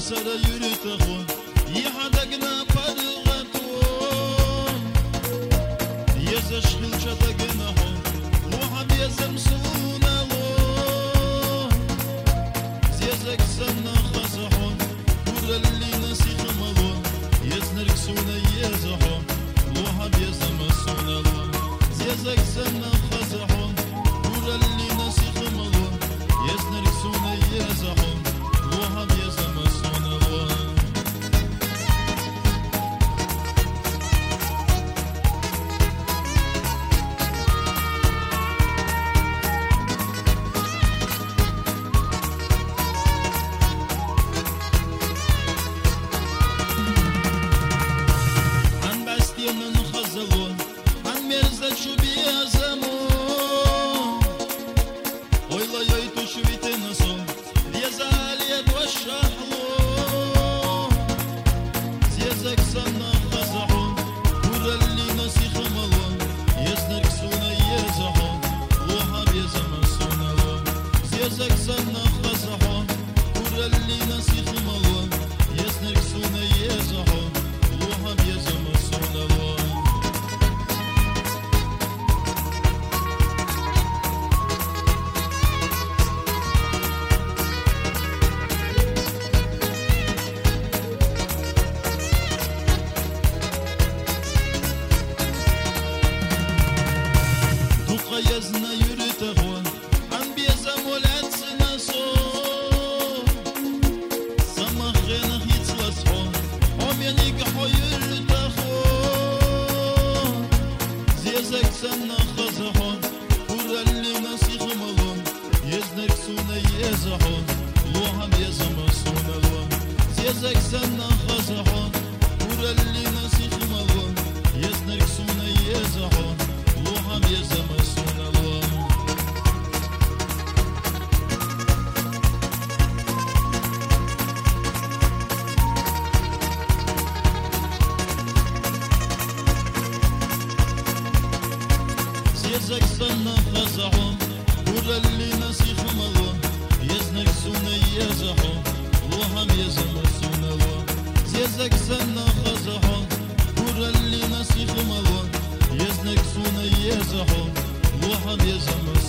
سر یورتخون یهادگنا پرغتون یزشخل چتگنا هون روحم یزم سونالو زیزک سنا خزهون ورلی نسیخ مالون یزنرک سونه یزهون روحم یزم سونالو زیزک سنا خزهون ورلی نسیخ مالون یزنرک سونه یزهون روحم یزم سونالو Yazına yürütehon an bezam olatsına so samahena hitslason o menig hoyurtehon zezek sana khazahon uralli nasihmalon yeznek suna yezahon loham yezama sunalon zezek sana khazahon uralli nasihmalon yeznek suna yezahon loham yezama زيزك سنة خزعون وراللي نسيخ ملون يزنك سنة يزحون وهم يزم سنلون زيزك سنة خزعون وراللي نسيخ ملون يزنك سنة يزحون وهم يزم